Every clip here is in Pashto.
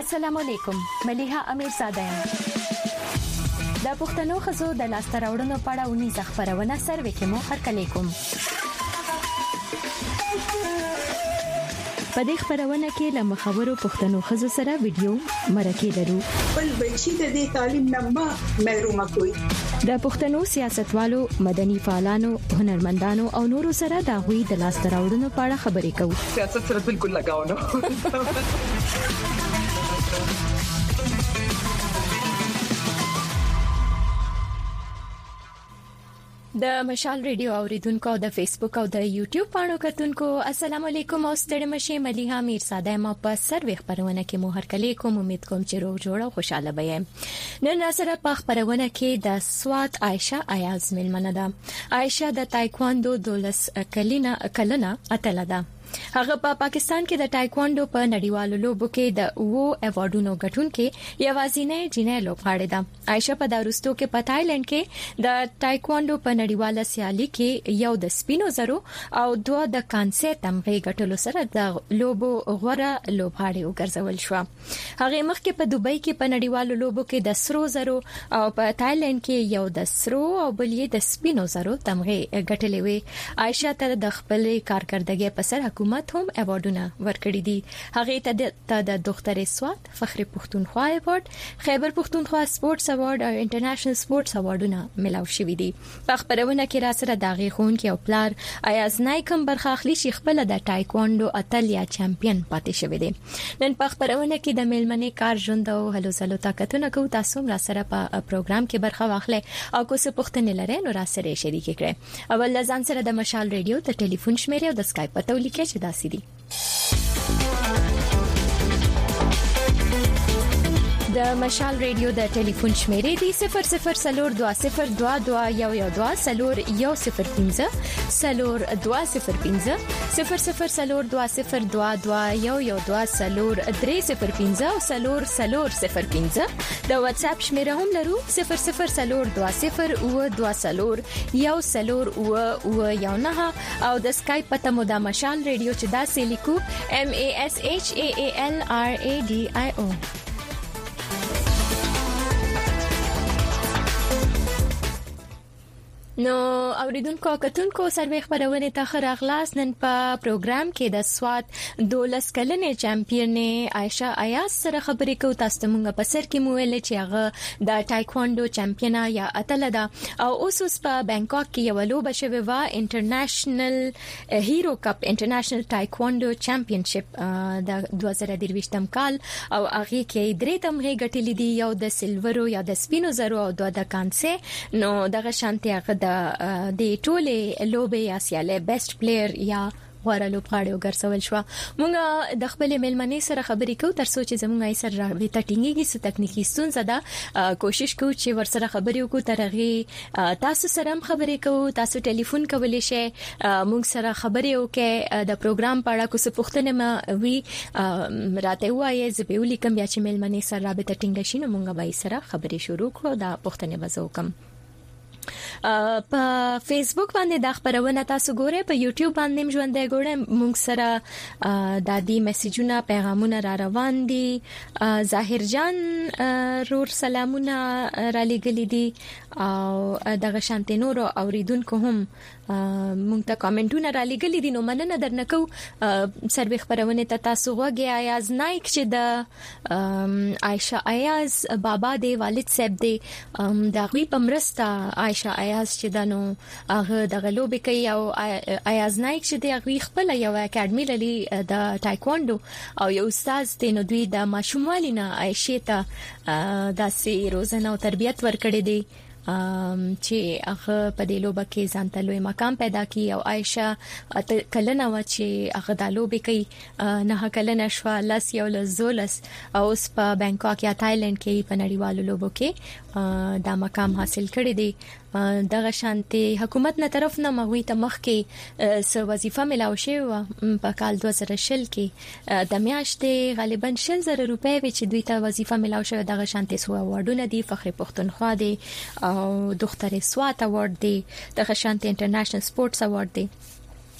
السلام علیکم مليحه امیرزاده د پښتنو خزو د لاستراوړنو په اړه ونی ځخپرونه سروې کې مو هرکلی کوم په دې خبرونه کې له مخاورو پښتنو خزو سره ویډیو مرکه لرو بل بچی د دې تعلیم نه محروم کوي د پښتنو سیاستوالو مدني فعالانو هنرمندانو او نورو سره د غوي د لاستراوړنو په اړه خبرې کوو سیاست سره بالکل لگاو نه د مشال ریډیو اوریدونکو او د فیسبوک او د یوټیوب پاڼو کتونکو السلام علیکم او ستړي مشه مليحه امیرزاده ما په سروې خبرونه کې مو هرکلی کوم امید کوم چې روغ جوړ او خوشاله به نن سره په خبرونه کې د سوات عائشه ایاز ملمنه ده عائشه د تایکواندو 12 کلنه اتله ده هغه په پاکستان کې د تایکواندو په نړیوالو لوبو کې د وو ایوارډونو ګټونکو یوازینۍ جنې لوبغاړې ده عائشه په داروستو کې په تایلند کې د تایکواندو په نړیواله سیالي کې یو د سپینو زرو او دوه د کانسې تمغه ګټلو سره د لوبو غوړه لوبغاړې وګرځول شو هغه مخکې په دوبۍ کې په نړیوالو لوبو کې د سرو زرو او په تایلند کې یو د سرو او بل یې د سپینو زرو تمغه ګټلې وي عائشه ته د خپل کارکردګۍ په سر حکومت هم ایوارډونه ورکړي دي هغه ته د دختر سوات فخر پښتونخوا ایوارډ خیبر پښتونخوا سپورتس ایوارډ او انټرنیشنل سپورتس ایوارډونه ملاو شوي دي په خبرونه کې را سره داغي خون کې او پلار ایاز نایکم برخه اخلي چې خپل د تایکواندو اتلیا چمپیون پاتې شوی دی نن په خبرونه کې د میلمنې کار ژوند او هلو زلو طاقتونه کو تاسو را سره په پروګرام کې برخه واخلئ او کو څه پوښتنې لرئ نو را سره شریک کړئ اول ځان سره د مشال ریډیو ته ټلیفون شمیره او د اسکایپ په تولیکه چې داسې دي د مشال ریډیو د ټلیفون شمیرې دی 002022112105 002022112305 د واتس اپ شمیره هم لرو 0020201009 او د اسکایپ پته مو د مشال ریډیو چې دا سې لیکو MASHAALRADIO نو اوریدونکو کتونکو سروې خبرونه ته خراغلاس نن په پروګرام کې د سوات 12 کلنې چمپیون عائشه ایاز سره خبرې کوو تاسو ته مونږ په سر کې مو ویل چې هغه د تایکواندو چمپیونه یا اتله ده او اوس په بانکوک کې یو لوبه شوې و انټرنیشنل هیرو کپ انټرنیشنل تایکواندو چمپیونشپ د 2023 کال او هغه کې درې تمغه ګټلې دي یو د سلورو یا د سپینو زرو او دوه د کانسې نو دغه شانتي هغه د ټوله لوبه یا سیاله بیسټ پلیئر یا غوړه لوبغاړي وګرځول شو مونږ د خپل ملمنې سره خبرې کوو تر څو چې زموږ یې سره رابطه ټینګيږي څه تکنیکی ستونزه ده کوشش کوو چې ورسره خبرې وکړو ترغه تاسو سره هم خبرې کوو تاسو ټلیفون کولی شئ مونږ سره خبرې وکړئ د پروګرام په اړه کوم پوښتنه ما وی راته وایي زه به ولیکم بیا چې ملمنې سره رابطه ټینګ شي نو مونږ به سره خبرې شروع کړو دا پوښتنه وزوکم په فیسبوک باندې د خبرونه تاسو ګورئ په یوټیوب باندې ژوندۍ ګورئ موږ سره د دې میسجونه پیغامونه را روان دي ظاهر جان رور سلامونه را لګلې دي او دغه شانت نور اوریدونکو هم مونږ ته کامنټونه را لګلې دي نو مننه درنکو سروې خبرونه ته تاسو وګورئ ایاز نایک چې د عائشه ایاز بابا دی والد صاحب دی د غوی پمرستا عائشه ایاز چې دنو هغه د غلوبې کوي او ایاز نایک چې د غوی خپل یو اکیډمي لري د تایکواندو او یو استاد دی نو دوی د ماشوموالینه عائشه ته داسې روزنه او تربيت ورکړي دي چې هغه په دې لوبه کې ځان ته لوی مقام پیدا کړي او عائشه کلنه و چې هغه د لوبې کوي نه کلنه شو لاس یو لزولس او اوس په بانکوک یا تایلند کې په نړیوالو لوبو کې دا مقام حاصل کړی دی دغه شانتي حکومت نه طرف نه مغوي ته مخ کې سو وظیفه ملاو شوی په کال 2020 کې د میاشتې غالبا 6000 روپۍ چې دوی ته وظیفه ملاو شوی دغه شانتي سو اوارډونه دي فخر پښتونخوا دي او دختر سوات اوارډ دی دغه شانتي انټرنیشنل سپورتس اوارډ دی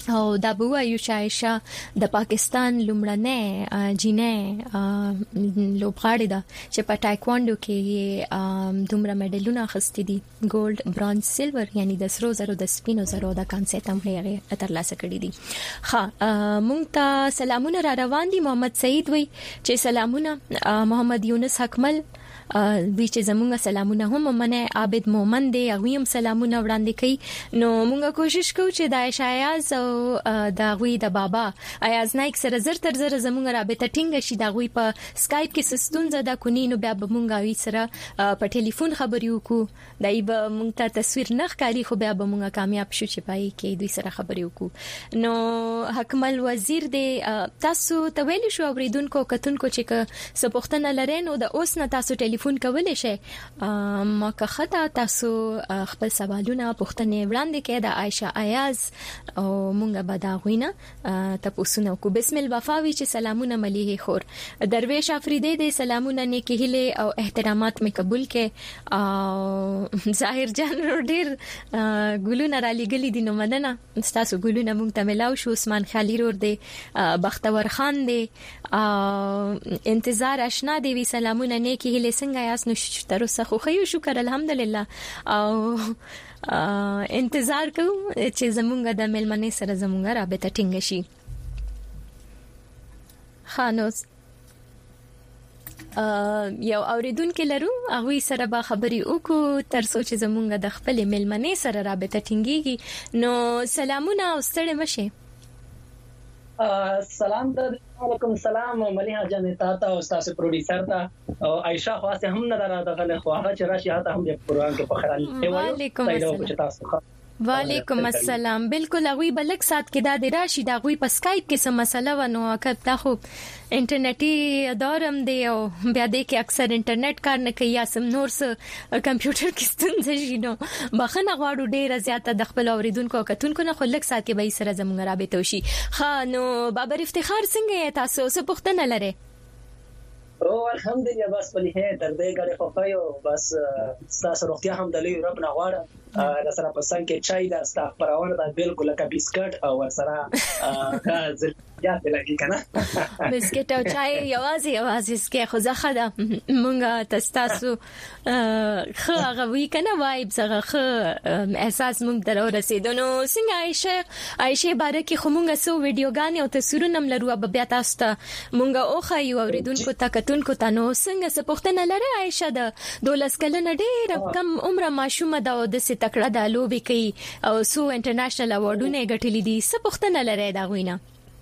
او دا بوایو چې عائشه د پاکستان لومړنۍ جینې لوبغاړې ده چې په ټایکوانډو کې دومره میډلونه اخیستي دي، ګولډ، برونز، سیلور، یعنی د سرو زرو، د سپینو زرو، د کانسې تمغه یې ترلاسه کړي دي. ښه، مونږ ته سلامونه را روان دي. محمد سعید وی چې سلامونه. محمد یونس حکمل وی چې زمونږ سلامونه هم منه. عابد مومن دی، هغه هم سلامونه وړاندې کوي. نو مونږ کوشش کوو چې د عائشہ ایاز او د غوی د بابا ایاز نایک سره زر تر زر زمونږ رابطه ټینګ شي. د غوی په سکایپ کې سستون زده کونی، نو بیا به مونږ غوی سره په ټلیفون خبرې وکړو. دای به مونږ ته تصویر نه ښکاري، خو بیا به مونږ کامیاب شو چې پای کې دوی سره خبرې وکړو. نو حکمل وزیر دی، تاسو ته ویل شو اوریدونکو کتونکو چې څه پوښتنه لرئ نو د اوس نه تاسو ټلیفون کولای شئ. ما که خطا تاسو خپل سوالونه پوښتنې وړاندې کړئ د عائشہ ایاز او مونږ به دا غوینه تاسو نو کو. بسم الله وفاوی چې سلامونه مليحه خور. درویش افریدی دې سلامونه نیکی هله او احترامات می قبول کړي. ظاهر جان ډیر ګلونه را لګلې دي، نو مننه تاسو ګلونه مونږ ته ملاو شو. عثمان خالی رور دی، بختور خان دی، انتظار آشنا دی وی سلامونه نیکی هله څنګه یاس؟ نو تر اوسه خو خیو شکر الحمدلله او انتظار کوم چې زمونږ د ملمنې سره زمونږ رابطه ټینګ شي. خانوس یو اوریدونکو لرو، هغه سره به خبرې وکړو تر څو چې زمونږ د خپل ملمنې سره رابطه ټینګيږي. نو سلامونه او ستړي مشه. سلام علیکم. سلام مليحه جان ته او تاسو پروډوسر ته او عائشہ خاصه هم نه راغله، خو هغه چې راشي هغه هم د پروګرام کې په خړل. وعلیکم السلام. وعلیکم السلام. بالکل هغه بلک سات کې دا د راشي دا غوي په سکایپ کې سم مسله ونو اکه خو انټرنیټي دورم دی او بیا د کې اکثر انټرنیټ کار نه کوي یا سم نور څه کمپیوټر کې ستونزې شي. نو بخنه غواړو ډیره زیاته د خپل اوریدونکو کتونکو نه خلک سات کې به سره زموږ رابطه وشي. خا نو بابر افتخار څنګه تاسو څه پوښتنه لرئ؟ او الحمدلله بس په لهه تر دې غړي خو پایو بس تاسو روغتیا هم د لوی رب نه غواړم. د سره په څنګه کې چای دا ستا پرونه دا بالکل لکه بسکټ او سره غاز یا لګی کنه بسکټ او چای یوازې سکه خو ځخه ده مونږه تاسو خو غوي کنه وایب زغه خو احساس مونږ درو رسیدو. نو څنګه عائشه بارکه خو مونږه سو ویډیوګانې او تصویرونه ملرو بیا تاسو ته مونږه اوخه یو اوریدونکو تکتونکو ته. نو څنګه څه پوښتنه لري عائشه؟ د 12 کلنه ډېر کم عمر ماشومه ده او د تکړه د لوبي کوي او سو انټرنیشنل اوارډونه ګټلې دي. څه پوښتنه لري دا غوینه؟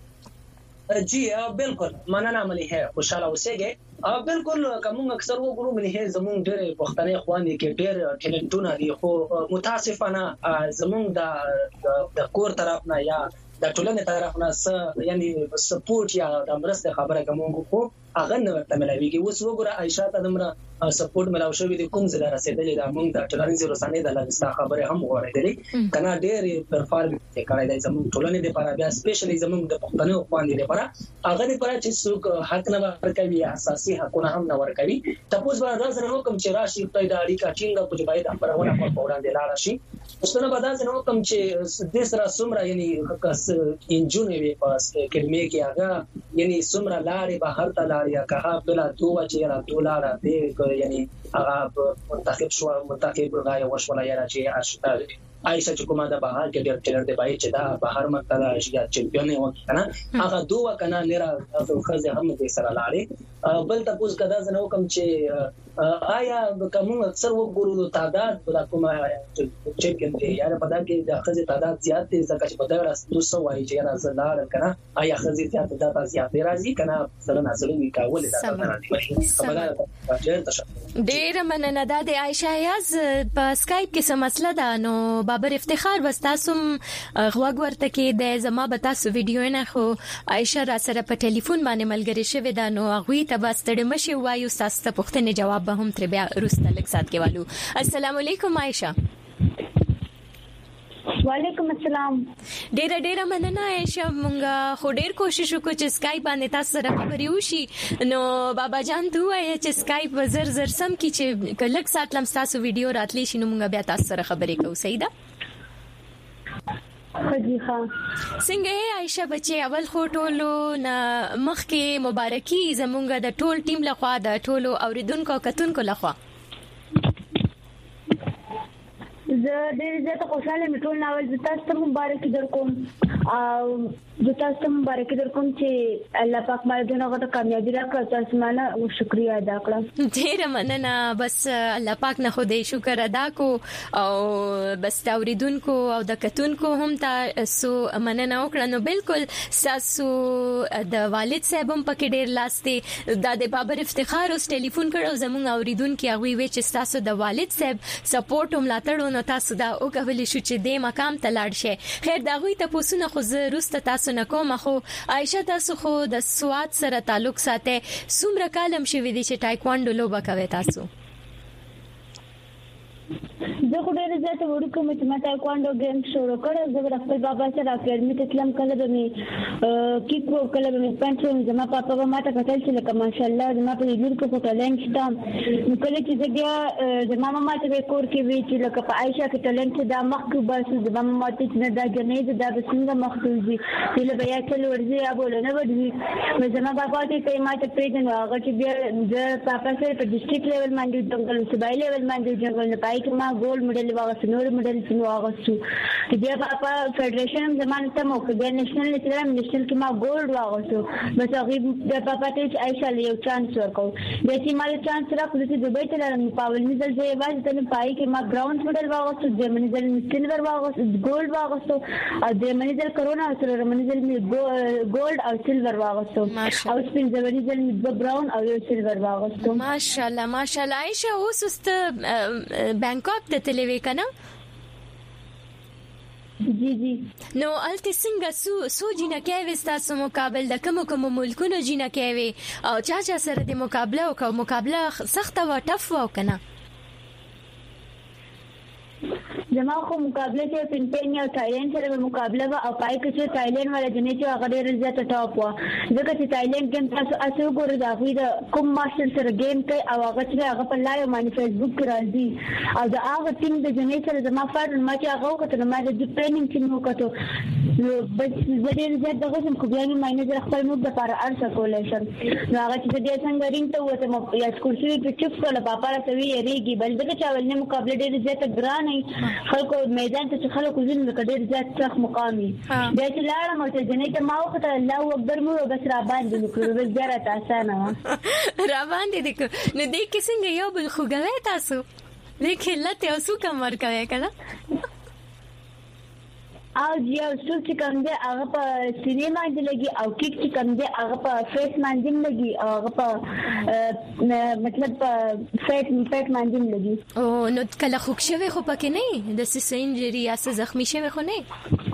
جی بالکل مننه مليحه، خوشاله اوسئ. بالکل کوم اکثر وګورو مليحه زموږ ډېر پښتني خوانې کې ډېر ټیلنټونه دي، خو متاسفانه زموږ د کور طرف نه یا د ټولنې طرف نه یعنی سپورټ یا د مرسته خبره کوم خو هغه نه ورته ملويږي. اوس وګوره عائشہ ته دمره سپورټ ملاو شوې د کوم ځای رسیدلې دا موږ د ټولنیز رسنۍ د لاسته خبره هم غوړېدلې کنه ډېر پرفارم کړی دی زموږ ټولنې لپاره، بیا سپیشلی زموږ د پښتنو خواندې لپاره هغه لپاره چې څوک حق نه ورکوي، اساسي حقونه هم نه ورکوي. تاسو به راځي نو کوم چې راشي په د اړیکا ټینګه په باید خبرونه په وړاندې لاړ شي. اوسنه به دا نو کوم چې د سره سمره یعنی کس انجونې وي پاس کلمې کې هغه یعنی سمره لارې بهر ته لارې یا که بلا دوه چې را دولار دی یعنی هغه منتخب راي وشولا یا چې عائشہ چې کومه د بهر کې ډېر ټلر دی بای چې دا بهر مکتلا اشیا چمپیون و کنه هغه دوه کنه لرا خزه هم دې سره لاړې. بل تاسو کدا زنه کوم چې آیا کوم اکثر وګورو تعداد بل کومه چمپیون دی یا په دا کې د خزه تعداد زیات دي ځکه چې په دا راس 200 وایي چې راز لاړ کنه آیا خزه زیات د زیات راځي کنه سره نازلې وکاول دا ډېر مننه د عائشہ یاز په سکایپ کې سم مسله ده. نو بابر افتخار وستاسم غوږ ورته کې د زما به تاسو ویډیو نه خو عائشہ را سره په ټلیفون باندې ملګری شوی دا. نو هغه ته واستړې مشي وایو تاسو ته پوښتنه جواب به هم تر بیا روسته لک سات کې والو. السلام علیکم عائشہ. وعلیکم السلام. ډېر مننه عائشہ، مونږه خو ډېر کوشش وکړو چې سکایپ باندې تاسو سره خبرې وشي. نو بابا جان ته وایي چې سکایپ زر سم کی چې کلک سات لم تاسو ویډیو راتلی شي نو مونږه بیا تاسو سره خبرې کوو. صحیح ده؟ خدیخه څنګه عائشہ بچي اول خو ټولو مخکې مبارکي زمونږ د ټول ټیم لخوا د ټولو اوریدونکو کتونکو لخوا زه ډېر زیات خوشاله یم ټول ناول د تاسو ته مبارکي درکوم او د تاسو ته مبارکي درکوم چې الله پاک مال دې هغه ته کامیابی راکړي تاسو مانه شکریا ادا کړم ډېر مننه بس الله پاک نه خو دې شکر ادا کو او بس اوریدونکو او د کتونکو هم تاسو مننه وکړه نو بالکل تاسو د والد صاحب هم پکې ډېر لاسته د بابر افتخار اوس ټلیفون کړو زموږ اوریدونکو هغه وی چې تاسو د والد صاحب سپورټ هم لاتړو نو تاسو دا او کولې شو چې د مقام ته لاړ شي خیر دا غوي ته پوسونه خو زروست تاسو نه کوم خو عائشہ تاسو خو د سواد سره تعلق ساتي څومره کالم شوي دي چې ټایکوانډو لوبه کوي تاسو زه خو ډېر زیات وړوکم چې ما ټایکوانډو گیم شروع کړ زه خپل بابا سره اکیډمي ته تلم کله به می کیک کله به می پنځه زما پاپا به ما ته کتل چې لکه ماشاءالله زما په دې کې په ټالنت شته نو کله چې زه بیا زما ماما ته کور کې وی چې لکه په عائشہ کې ټالنت دا مخکې بس زما ماما ته چې دا جنې دا د څنګه مخکې دي چې له بیا چې ورځي یا بولنه ودی نو زما بابا ته ما ته پریدن هغه چې بیا د پاپا سره په ډیسټریکټ لیول باندې د صوبایي لیول باندې جنګل نه پای کې ما ګولډ میډل واغسته نور میډل څنګه واغسته بیا پاپا فدریشن زمانه ته مو کې نېشنل کې ما ګولډ واغسته بس هغه د پاپا ته عائشہ له یو چانس ورکو د چې مال چانس راکړو چې دوبۍ ته لاړم په اول میډل ځای واځ ته پای کې ما ګراوند میډل واغسته د منځل سلور واغسته ګولډ واغسته او د منځل کرونا سره منځل می ګولډ او سلور واغسته او سپین زوړی د براون او یو سلور واغسته ماشاءالله عائشہ اوس است بانکاک ته تلوي کنه جی نو الته څنګه سو جنہ کې وستاسو مقابل د کوم ملکونو جنہ کې وي او چا سره د مقابله او مقابله سخت او ټف و کنه زما خو مقابله چې فلپین او تایلند سره مقابله وا او پای کې چې تایلند ولا جنې چې هغه ډېر زیات ټاپ و ځکه چې تایلند کې تاسو اسو ګورئ دا غوي د کوم ماستر سره گیم کوي او هغه چې هغه په لایو باندې فیسبوک کې راځي او دا هغه ټیم د جنې سره زما فرض ما چې هغه وکړه ما د ټریننګ کې نو کړو نو بس ډېر زیات دغه کوم خو بیا مې خپل موږ د لپاره ارسه کولای شم نو هغه چې د څنګه رینګ ته وته مو یا سکول شي په چپ کړه پاپا راځي یریږي بل دغه چا ولنه مقابله ډېر زیات ګران خلکو میدان ته خلکو ځین کډیر زیات څخ مقامي دا چې لاړم او چې جنې ته ما وخت الله اکبر مو بس را باندې نکړو بس ډیره اسانه را باندې دې نو دې کې څنګه یو بل خوګوي تاسو لیکه لته اوسو کومر کوي کنه او یو څو چې کوم دی هغه په سینما باندې لګي او کیک چې کوم دی هغه په فیس باندې لګي او هغه په مطلب په فیټ باندې لګي او نو کله خوښ شوی خو پکې نه د سې انجری یا څه زخمی شوی خو نه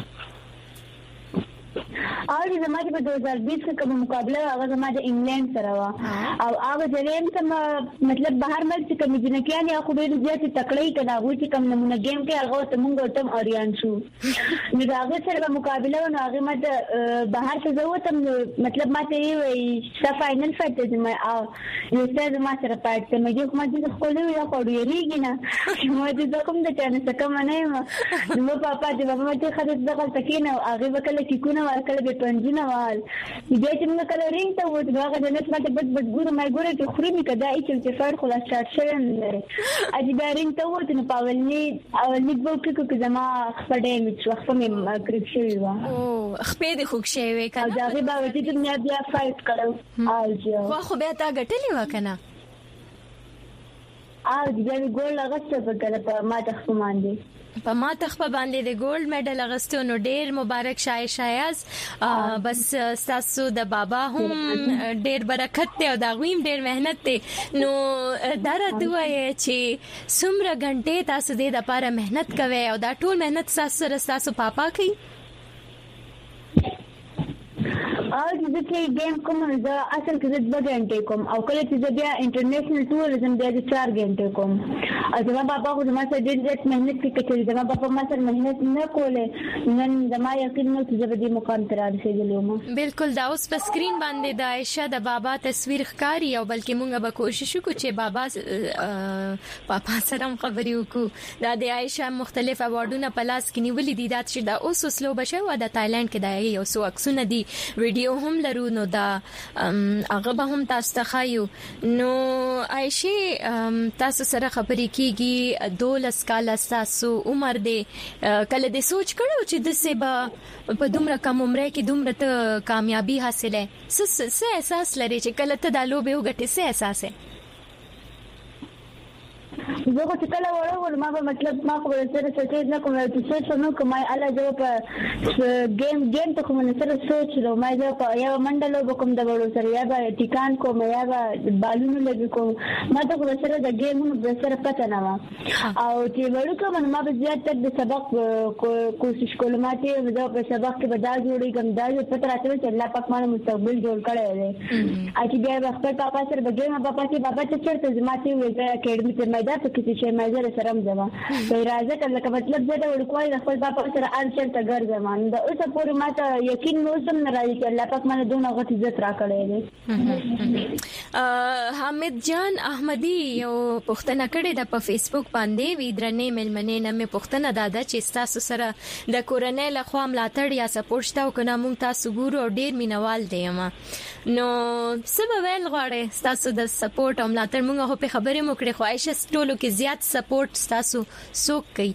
او زما چې په 2020 کې کوم مقابله هغه زما د انګلند سره وا او هغه ځلیم سم مطلب بهر ملک چې کوم جنکیان یا خو ډېر زیات تکړه کړه هغه چې کوم نمونه گیم کې هغه ته مونږ ټم اوريان شو نو هغه سره مقابله نو هغه ماته بهر څه زوتم مطلب ماته وي چې فائنل فایټ دې ما او یو څه ما سره پات ته مې کوم چې خپل یو کوډ یریږي نه مې دې کوم د چانه څه کوم نه نو پاپا دې بابا مې خدای دغه تکینه هغه وکړه چې کو نه ورکړه به پنځونه وال بیا چې موږ کله رینګ ته وځو هغه د نس ماته بد ګورم ما ګوره چې خوري می کدا چې فار خلاص شات شوی نه اجي دا رینګ ته وځو نو پاولني کې زما خپل دې می څو خپل می کرپ شوی و او خپې دې خوښ شوی کنه دا غي باور چې بیا فایټ کړو خو بیا تا ګټلی وکنه او دې ګول هغه څه په ما ته خو باندې په ما تخپه باندې د ګولډ میډل اغستو نو ډیر مبارک شایز بس تاسو د بابا هم ډیر برکت ته او دا غویم ډیر مهنت ته نو درته وای چې څومره غنټه تاسو د لپاره مهنت کوي او دا ټول مهنت تاسو پاپا کوي او چې چې گیم کوم زه اصل کې 2 غنټې کوم او کله چې بیا انټرنیشنل ټوریزم بیا 4 غنټې کوم زما بابا خو زما سره ډېر زیات مهنت کوي چې زما بابا ما سره مهنت نه کوله نن زما یقین نو چې زه به دې مقام ته رسېدلم. بالکل دا اوس په سکرین باندې د عائشہ د بابا تصویر ښکاری او بلکې مونږ به کوشش وکړو چې بابا سره هم خبرې وکړو. دا د عائشہ مختلف اوارډونه په لاس کې نیولې دي دا چې دا اوس وسلو بشو د تایلند کې دا یو څو عکسونه دي ویډیو هم لرو نو دا هغه به هم تاسو ته خایو. نو عائشہ تاسو سره خبرې کیږي 12 کال تاسو عمر دی کله دې سوچ کړو چې د سبا په دومره کم عمر کې دومره ته کامیابی حاصله څه احساس لري چې کله ته د لوبه وګټې څه احساس ہے؟ زه خو چې کله وړم ما به مطلب ما خو سره سوچ نه کوم چې سوچ نو کوم الله جو په گیم ته کوم سره سوچ نو ما جو په یو منډلو بکم د وړو سره یا به ټیکان کوم یا به بالونو لګي کوم ما ته خو سره د گیمونو سره پته نه و او چې وړو کوم ما به زیات تر د سبق کوشش کوم ما ته د په سبق کې به دا جوړی کوم دا پته راځي چې الله پاک مانه مستقبل جوړ کړی دی. اته بیا خپل پاپا سره به گیم پاپا ته چرته زماتي وې اکیډمي ته مېدا ته چې مېزه سره مزما په راځه کله مطلب زه د وړکوالي خپل پاپا سره ارشل ته ګر زمان دا اوس پورې ماته یقین نو سم نه راځي چې الله پاک مانه دونه غوښتي عزت راکړي دي. حامد جان احمدی یو پښتنه کړي د په فیسبوک باندې ویدرنې ملمنې نه مې پښتنه دادا چې تاسو سره د کورنۍ له خوا ملاتړ یا سپورټ تاو کنه مونږ تاسو ګورو ډیر مینوال دی ما نو سبب ویل غواړي تاسو د سپورټ او ملاتړ مونږ په خبرې مو کړې خو عائشہ ټولو کې زیات سپورټ تاسو څوک کوي؟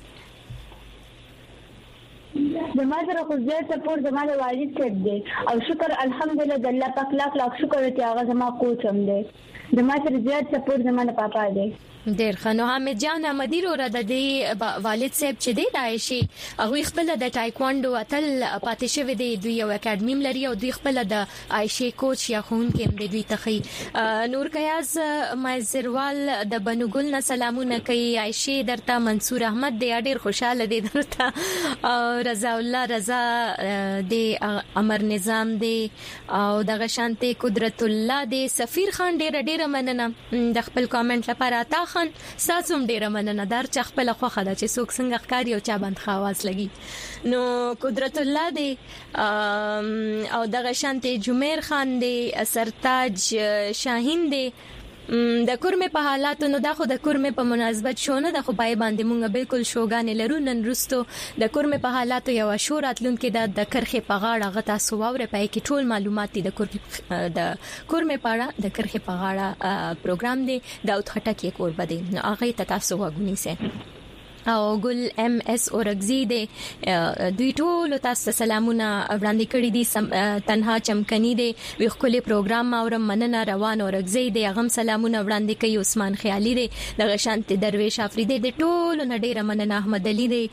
زما سره خو زیات سپورټ زما د والد صاحب دی او شکر الحمدلله د الله پاک لاک شکر چې هغه زما کوچ هم دی. زما سره زیات سپورټ زما د پاپا دی. ډیر ښه. نو حامد جان احمدی رو را د دې والد صاحب چې دی د عائشہ هغه خپل د ټایکوانډو اتل پاتې شوی دی دوی یو اکیډمي لري او دوی خپل د عائشہ کوچ یا خون کې هم دوی تخي. نور کیاز مایزروال د بنوګل نه سلامونه کوي عائشہ درته منصور احمد دی ډیر خوشاله دی درته او رضا الله رضا دی امر نظام دی او د غشانته قدرت الله دی سفیر خان ډیر مننه د خپل کامنټ لپاره تا خان ساسوم ډیره مننه در چې خپل خوخه د چې څوک څنګه ښکاری او چا باندې خواص لګي. نو قدرت الله دی او دغه شانته جمیر خان دی سرتاج شاهین دی د کورمه په حالاتو نو دا خو د کورمه په مناسبت شونه د خو پای باندې مونږ بالکل شوګان لرو نن رستو د کورمه په حالاتو یو شوراتلون کې د کرخه په غاړه غتا سووره پای کې ټول معلومات د کورمه پاړه د کرخه په غاړه پروګرام دی داوود خټک کور بده نو هغه ته تاسو وګونی سه او ګل ام اس اورغزی دی دوی ټول تاسو سلامونه وړاندې کړی دي تنها چمکنی دی وی خپل پروګرام او مننه روان اورغزی دی غم سلامونه وړاندې کوي عثمان خیالي دی د غشانت درویش افریدی دی ټول نډیره مننه احمد علي دی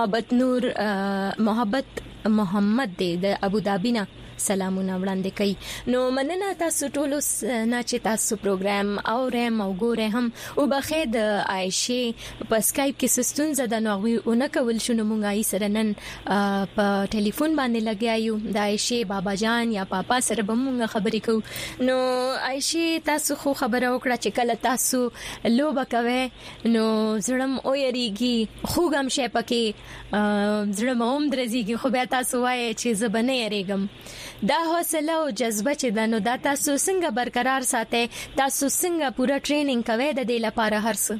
محبت محمد دی د ابوظبی نه سلامونه وړاندې کوي. نو مننه تاسو ټول نه چې تاسو پروګرام او رم او ګوره هم او بخې د عائشہ په سکایپ کې سستون زده نو ونه کول شنو مونږه یې سره نن په ټلیفون باندې لګیایو د عائشہ بابا جان یا پاپا سره به مونږه خبرې کوو. نو عائشہ تاسو خو خبره وکړه چې کله تاسو لوبه کوي نو زړم او یریږي خوګم شې پکې زړم هم درځيږي خو بیا تاسو وایي چې زبنه یریګم دا حوصله او جذبه چې دنو دا تاسو څنګه برقرار ساتي تاسو څنګه پورا ټریننګ کوي د دې لپاره هرڅ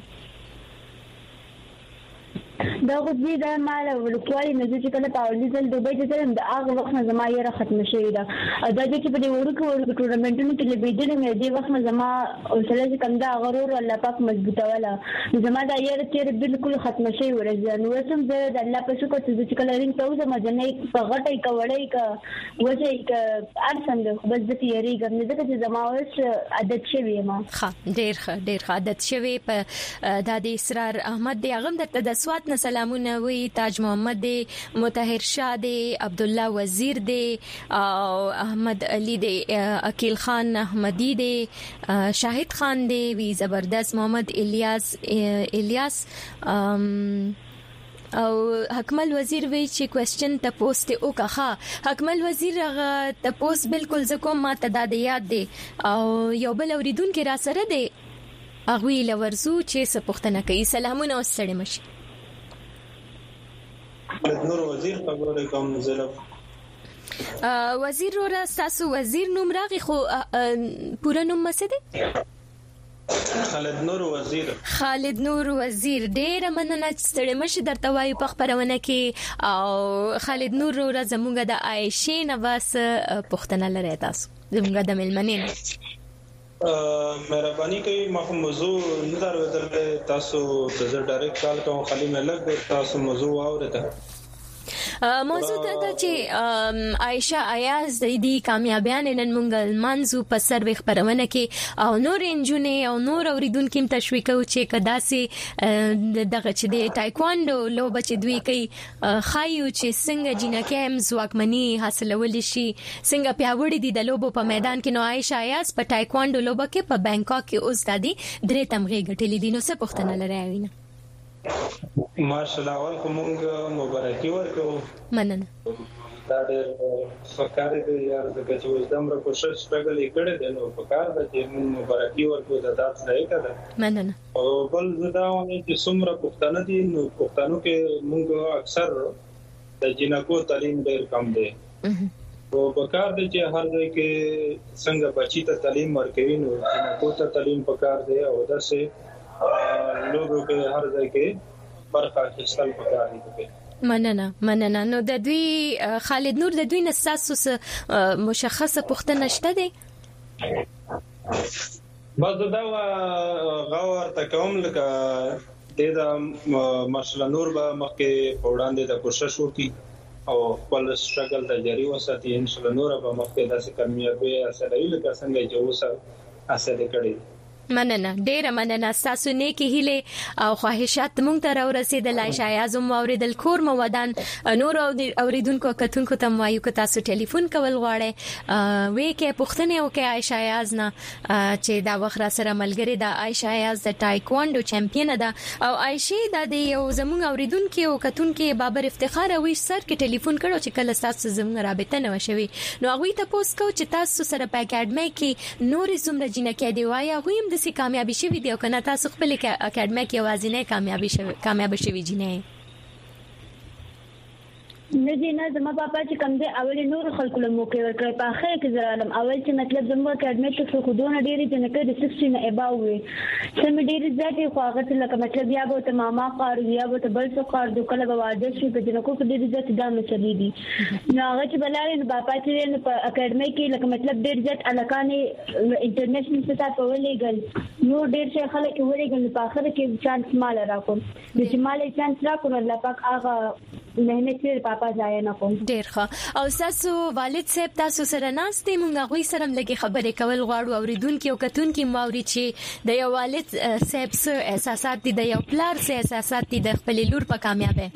دا غوډي دا مال ورکوالي نه چې کله پاولي ځل دوبۍ ته تلم د هغه وخت نه زما یې را ختم شوی دا دا چې په دې ورکو ټورنمنټونو کې لبیدل مې دې وخت نه زما او سره کم دا غرور الله پاک مضبوطه ولا زما دا یې تیر بالکل ختم شوی ورځ نو سم زه د الله په شکر چې کله رینګ ته زما جنې په غټي کوړې کا وځي ک ارسم د بس د تیری ګم نه چې زما اوس عادت شوی ما ډیر عادت شوی په د دې اسرار احمد دی هغه د سوات نه سلامونه وی تاج محمد دی مطهر شاه دی عبد الله وزیر دی او احمد علي دی عقیل خان احمدی دی شاهد خان دی وی زبردست محمد الیاس او حکمل وزیر وی چې کوېسچن ته پوسټ وکړه حکمل وزیر هغه ته پوسټ بالکل زکو ما ته د یاد دی او یو بل اوریدونکو را سره دی اغوی لورزو چې څه پوښتنه کوي. سلامونه وسړې مشي. نور وزیر خبرې کوم زلف وزیر را تاسو وزیر نوم راغی خو پوره نوم څه دی؟ خالد نور وزیر. خالد نور وزیر ډېر مننه ستړي مشه درته وایو په خبرونه کې. او خالد نور را زموږ د عائشې نواس پوښتنه لري تاسو زموږ د ملمنین. مهرباني کوي ما موضوع نظر ودل تاسو ته ډایرکټ کال کوم خالي ملک تاسو موضوع اورته. موضوع ته چې عائشہ ایاز د دې کامیابیان نن مونږ منځو په سروي خبرونه کې او نور انجونې او نور اوریدونکو هم تشویق او چې کدا سي دغه چې د ټایکوانډو لوبه چې دوی کوي خایو چې څنګه جنکه هم ځواکمني حاصلول شي څنګه پیاوړي دي د لوبو په میدان کې. نو عائشہ ایاز په ټایکوانډو لوبه کې په بانکاک کې اوس د دې درې تمغه غټلې دي. نو څه پوښتنه لري وینه؟ ماشاءالله اول کومه مبارکي ورکو. مننه. دا ډېر فکر دی یار د چې اوس دمر کوشش سټرګل کړي دی نو فکر د چې مبارکي ورکو د تاسو راځي کړه. مننه. او بل زدا ونه چې څومره پښتانه دي نو پښتنو کې موږ اکثر د جنکو تعلیم ډېر کم دی. او پکار دی چې هر ځای کې څنګه بچی ته تعلیم ورکوي نو جنکو ته تعلیم پکار دی او داسې لوګو کې هر ځای کې برخه اخیستل پکار دي. مننه. نو د دوی خالد نور د دوی نساسو مشخصه پوښتنه شته دي؟ بس دا غوړ تکوم لکه د ماشاءالله نور به مخکې وړاندې د کوشش وکړي او خپل سټرګل ته جاری وساتي. ان شاء الله نور به مخکې داسې کامیابی حاصله لکه څنګه چې اوسه حاصله کړي. مننه. ډیره مننه. تاسو نیکی هیله او خواهشات مونږ ته راورسېدل. عائشہ ایاز مو اوریدل کور مو ودان نور اوریدونکو کتونکو ته وایو که تاسو ټلیفون کول غواړئ وې کې پوښتنه وکړئ عائشہ ایاز نه چې دا وخت را سره ملګری د عائشہ ایاز د ټایکوانډو چمپیون ده او عائشہ د یو زموږ اوریدونکو او کتونکو بابر افتخار او سر کې ټلیفون کړو چې کله تاسو زموږ رابطه نه وشوي نو هغه ته پوس کو چې تاسو سره په اکیډمي کې نور زمره جنکه دی وایي هغه د سي کامیابی شوی دی او کنه تاسو خپل اکیډمي کې وازینه کامیاب شوی جنې نه دي نه زما پاپا چې کوم دی اول نور خلکو له موقع ورکړ په اخر کې زرالم اول چې مطلب زموږ اکیډمي ته خو دونه ډېری جنکه د 16 نه اباو وي سم ډېری ځاتې خو هغه څه لکه مطلب یا به ته ماما قار یا به ته بل څه قار د کله به واده شي په جنکو کې ډېری ځاتې دا مسلې دي نو هغه چې بلاره نو پاپا چې په اکیډمي کې لکه مطلب ډېر ځات الکانې انټرنیشنل ستا په ولېګل نو ډېر څه خلک ولېګل په اخر کې چانس مال راکوم د چې مال چانس راکوم الله پاک هغه مهنت یې پاپا ځای نه کوم. ډېر ښه. او تاسو والد صاحب تاسو سره ناستې مونږ غوي سره لګي خبرې کول غواړو اوریدونکو او کتونکو ماوري چې د یو والد صاحب سره احساسات دي د یو پلار سره احساسات دي د خپل لور په کامیابی.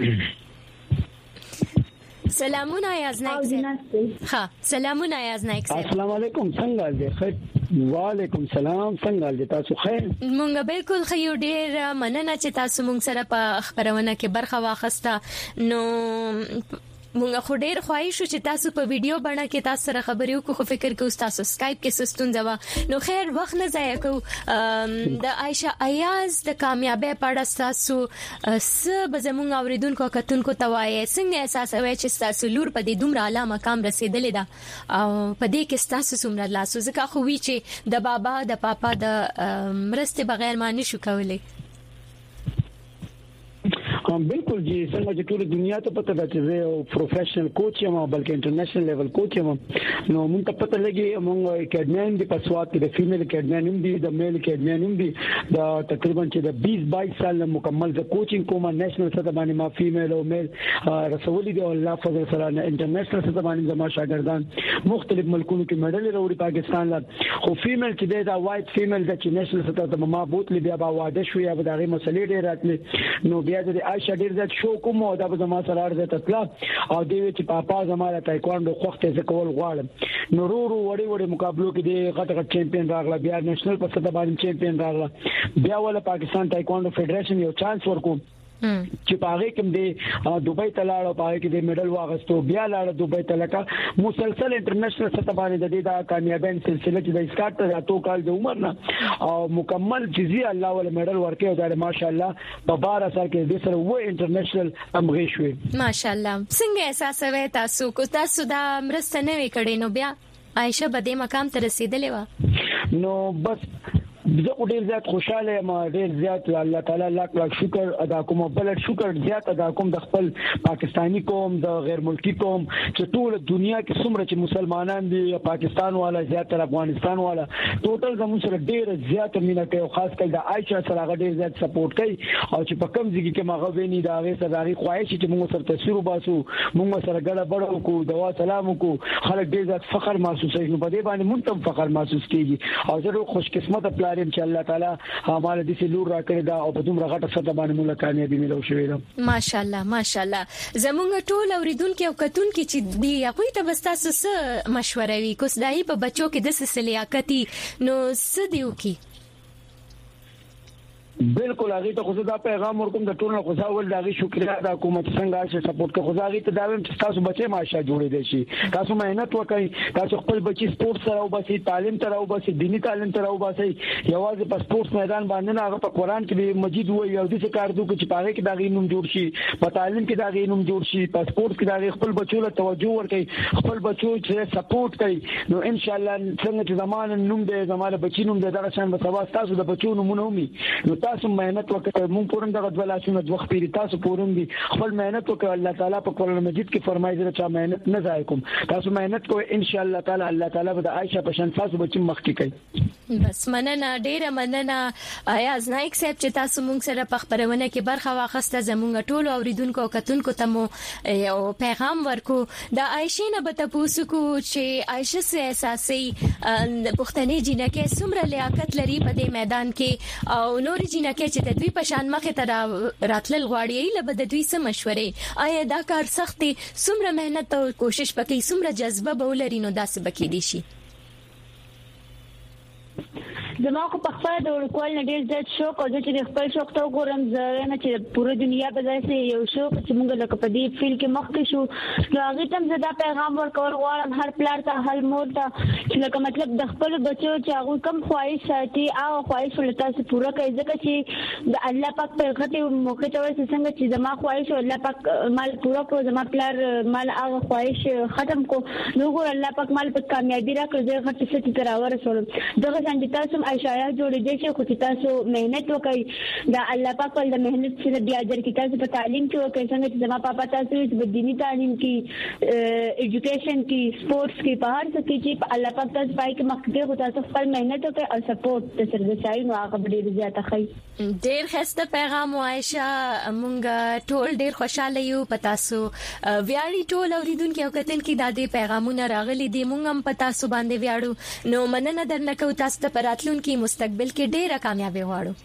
سلامونه ایاز نایک ها سلامونه ایاز نایک السلام علیکم څنګه دې خیر وعلیکم السلام څنګه دې تاسو خیر مونږ بالکل خیر ډیر مننه چې تاسو مونږ سره په خبرونه کې برخه واخسته نو مونږ خو ډیر خوښ شو چې تاسو په ویډیو باندې کې تاسو سره خبرې وکړو خو فکر کوم تاسو سکایپ کې سستون ځوا نو خیر وخت نه ضایع کو د عائشہ ایاز د کامیابی په اړه تاسو څه زموږ اوریدونکو کتونکو توای څنګه احساس وای چې تاسو لور په دې دومره اعلی مقام رسیدلې ده او په دې کې تاسو څومره لاسو ځکه خو وی چې د بابا د پاپا د مرسته بغیر معنی شو کولای بالکل جی څنګه چې ټول دنیا ته پته ده چې یو پروفیشنل کوچ یم بلکې انټرنیشنل لیول کوچ یم نو موږ ته پته لګي موږ اکیډمي د پسوات کې د فیمیل اکیډمي دی د میل اکیډمي دی دا تقریبا چې د 20-22 سال مکمل د کوچینګ کوم نېشنل سطح باندې ما فیمیل او میل رسولي دی او الله فضل سره انټرنیشنل سطح باندې زما شاګردان مختلف ملکونو کې میډل وروړي پاکستان لا خو فیمیل چې دا وایټ فیمیل د نېشنل سطح ته ما بوتلی بیا با واده شو یا به دغه مسلې ډېر راتلې نو بیا د عائشہ ډیر ځات شو کوم او دا به زما سره ارزه تطلا او دی چې پاپا زما له تایکوانډو خوخته زکول غواړم نو وړي مقابلو کې د غټ چمپیون راغله بیا نېشنل په سطح باندې چمپیون راغله بیا ول پاکستان تایکوانډو فدریشن یو چانس ورکو چې پاره کوم دی دوبۍ ته لاړ او پاره کې د میډل واغستو بیا لاړ دوبۍ ته لکه مسلسل انټرنیشنل سطح باندې د کامیابی سلسله چې د اسکاټ ته راتو کال د عمر نه او مکمل جزئی الله ول میډل ورکه او دا ماشاءالله په 12 سال کې د سره و انټرنیشنل امغې شوې ماشاءالله. څنګه احساس وې تاسو کو تاسو دا مرسته نه وکړې نو بیا عائشه به د مقام ته رسیدلې و نو بس زه ډیر زیات خوشاله یم ډیر زیات الله تعالی لاک شکر ادا کوم بل شکر زیات ادا کوم د خپل پاکستانی قوم د غیر ملکی قوم چې ټول دنیا کې څومره چې مسلمانان دي پاکستان والا زیات تر افغانستان والا ټوټل زموږ سره ډیر زیات مینه کوي خاص کر د عائشه سره ډیر زیات سپورټ کوي او چې په کم ځای کې ماغه ویني دا غي سره خواهش چې موږ سره تصویر وباسو موږ سره ګډه بڑو کو دوا سلام کو خلک ډیر زیات فخر محسوسوي په دې باندې مونږ هم فخر محسوس کیږي او زه خوش قسمت پلار چې الله تعالی امال دې سلور راکړي دا او په دومره غټه سطح باندې موږ کامیابی ملو شوې ده ماشاءالله ماشاءالله. زمونږ ټول اوریدونکو او کتونکو چې دی هغه ته بس تاسو څه مشوره وی کوس دای په بچو کې د سلیاقتي نو څه دیو کی بالکل هغه ته خو دا پیغام ورکوم د ټولو خو ول دا غي شکریا د حکومت څنګه چې سپورټ کوي خو دا غي ته دا ویم چې تاسو بچي ماشا جوړې دي شي تاسو مهنت وکړئ تاسو خپل بچي سپورټ سره او بس تعلیم تر او بس دینی تعلیم تر او بس یوازې په سپورټ میدان باندې نه هغه په قران کې مجید وایي او د څه کار دوی چې پاره کې دا غي نوم جوړ شي په تعلیم کې دا غي نوم جوړ شي په سپورټ کې دا غي خپل بچو له توجه ورکړي خپل بچو چې سپورټ کوي نو ان شاء الله څنګه چې زمانه نوم دې زمانه بچی نوم دې دا شان به سبا تاسو د بچو نومونه ومي نو تاسو مهنت وکړئ مونږ پورن دغه ولاسونه د وخت پیری تاسو پورن دي خپل مهنت وکړئ الله تعالی په قرآن مجید کې فرمایي چې مهنت نه ضایع کوم تاسو مهنت کوئ ان شاء الله تعالی الله تعالی به د عائشه په شان تاسو بچی مخ کې کوي بس مننه ډیره مننه ایاز نایک صاحب چې تاسو مونږ سره په خبرونه کې برخه واخسته زمونږ ټولو اوریدونکو او کتونکو ته مو یو پیغام ورکو د عائشه نه به تاسو کو چې عائشه سه اساسي پښتني جنکه څومره لیاقت لري په دې میدان کې او نور جنکه چې د دوی په شان مخه تر راتلل غواړي لبه د دوی سم مشورې آیا دا کار سخت دي څومره مهنت او کوشش پکې څومره جذبه به ولري نو داسې بکې دي شي زما خو په خپل د ورکول نه ډیر زیات شوق او چې خپل شوق ته وګورم زه نه چې پوره دنیا په داسې یو شوق چې موږ لکه په دې فیل کې مخکې شو نو هغه تم زدا پیغام ورکول غواړم هر پلار ته هر مور ته چې لکه مطلب د خپل بچو چې هغه کم خواهش ساتي او خواهش ولته سره پوره کوي ځکه چې د الله پاک په غته موقع ته ورسې څنګه چې زما خواهش الله پاک مال پوره کو زما پلار مال هغه خواهش ختم کو نو ګور الله پاک مال په کامیابی راکړي زه غټ څه تر اورسول دغه څنګه تاسو عائشہ جوړې دي چې خو تاسو مهنت وکړئ دا الله پاک ول د مهنت سره بیا اجر کې تاسو په تعلیم کې وکړئ څنګه چې زما پاپا تاسو په دینی تعلیم کې ایجوکیشن کې سپورتس کې په هر څه کې چې الله پاک تاسو پای کې مخکې خو تاسو خپل مهنت وکړئ او سپورټ سره د ځای نو هغه ډیر زیاته خي ډیر خسته پیغام عائشہ مونږ ټول ډیر خوشاله یو پتا سو ویاړي ټول اوریدونکو او کتونکو د دې پیغامونه راغلي دي مونږ هم پتا سو باندې ویاړو نو مننه درنه کو تاسو ته پراتلونکو مستقبل کې ډیره کامیابی غواړو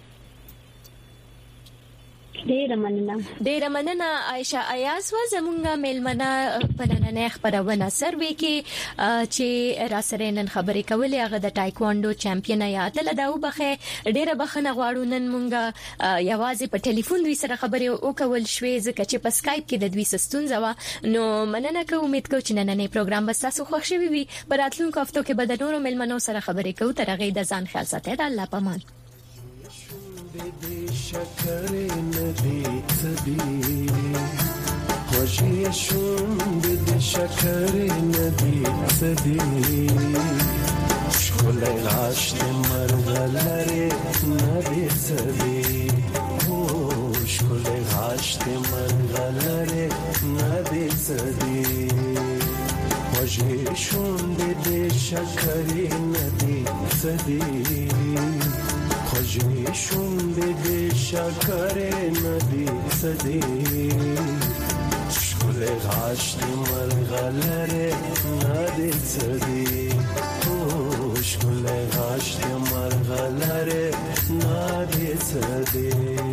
ډیره مننه عائشہ ایاز و زمونږه میلمنه په نننې خبرونه سروي کې چې را سره نن خبرې کولې هغه د ټایکوانډو چمپیون یادل دا وبخه ډیره بخنه غواړو نن مونږه یوازې په ټلیفون دوی سره خبرې وکول شوې ځکه چې په سکایپ کې د دوی ستونزه و نو مننه کوم امید کوم چې نننې پروګرام به تاسو خوښ شي وي پر راتلونکو هفتو کې به د نورو میلمنو سره خبرې کوو تر هغه د ځان خیال ساتئ د الله پامان شکر ندی صدی خوشی شوند د شکر ندی صدی شکل غاشت مرغلره ندی صدی شکل غاشت مرغلره ندی صدی خوشی شوند د شکر ندی صدی خوشی شوند د شکر ندی صدی شکل غاشت مرغلره ندی صدی شکل غاشت مرغلره ندی صدی